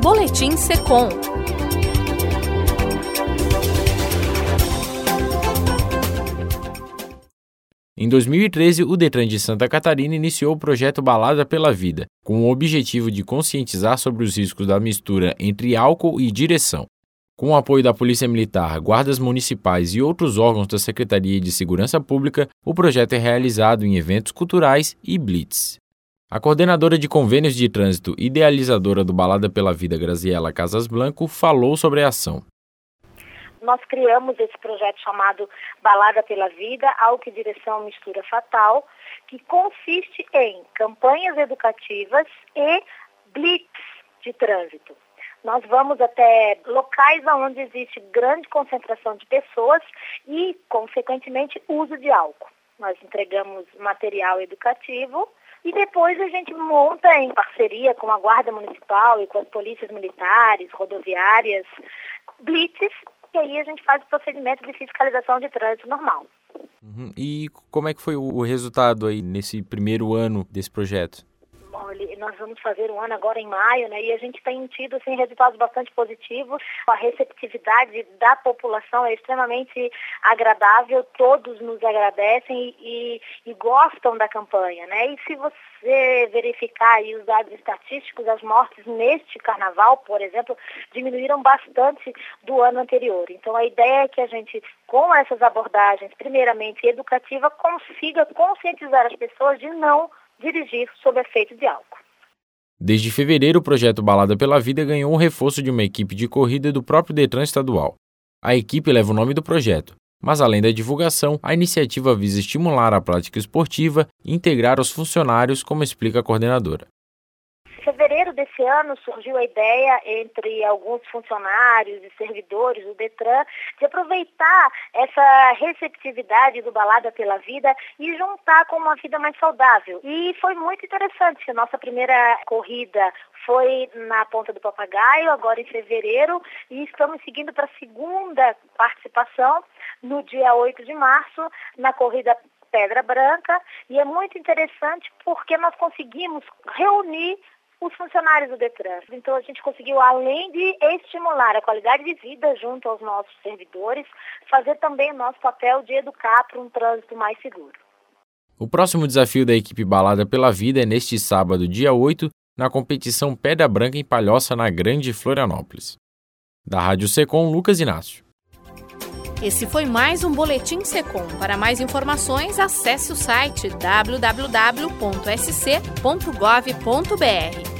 Boletim Secom. Em 2013, o Detran de Santa Catarina iniciou o projeto Balada pela Vida, com o objetivo de conscientizar sobre os riscos da mistura entre álcool e direção. Com o apoio da Polícia Militar, guardas municipais e outros órgãos da Secretaria de Segurança Pública, o projeto é realizado em eventos culturais e blitz. A coordenadora de convênios de trânsito e idealizadora do Balada pela Vida, Graziela Casas Blanco, falou sobre a ação. Nós criamos esse projeto chamado Balada pela Vida, Álcool e Direção Mistura Fatal, que consiste em campanhas educativas e blitz de trânsito. Nós vamos até locais onde existe grande concentração de pessoas e, consequentemente, uso de álcool. Nós entregamos material educativo e depois a gente monta em parceria com a Guarda Municipal e com as polícias militares, rodoviárias, blitzes, e aí a gente faz o procedimento de fiscalização de trânsito normal. E como é que foi o resultado aí nesse primeiro ano desse projeto? Nós vamos fazer um ano agora em maio, né? E a gente tem tido assim, resultados bastante positivos. A receptividade da população é extremamente agradável, todos nos agradecem e gostam da campanha, né? E se você verificar aí os dados estatísticos, as mortes neste carnaval, por exemplo, diminuíram bastante do ano anterior. Então a ideia é que a gente, com essas abordagens, primeiramente educativa, consiga conscientizar as pessoas de não dirigir sob efeito de álcool. Desde fevereiro, o projeto Balada pela Vida ganhou um reforço de uma equipe de corrida do próprio Detran estadual. A equipe leva o nome do projeto, mas além da divulgação, a iniciativa visa estimular a prática esportiva e integrar os funcionários, como explica a coordenadora. Em fevereiro desse ano surgiu a ideia entre alguns funcionários e servidores do Detran de aproveitar essa receptividade do Balada pela Vida e juntar com uma vida mais saudável. E foi muito interessante. A nossa primeira corrida foi na Ponta do Papagaio, agora em fevereiro, e estamos seguindo para a segunda participação no dia 8 de março, na corrida Pedra Branca. E é muito interessante porque nós conseguimos reunir os funcionários do Detran. Então a gente conseguiu, além de estimular a qualidade de vida junto aos nossos servidores, fazer também o nosso papel de educar para um trânsito mais seguro. O próximo desafio da equipe Balada pela Vida é neste sábado, dia 8, na competição Pedra Branca em Palhoça, na Grande Florianópolis. Da Rádio Secom, Lucas Inácio. Esse foi mais um Boletim Secom. Para mais informações, acesse o site www.sc.gov.br.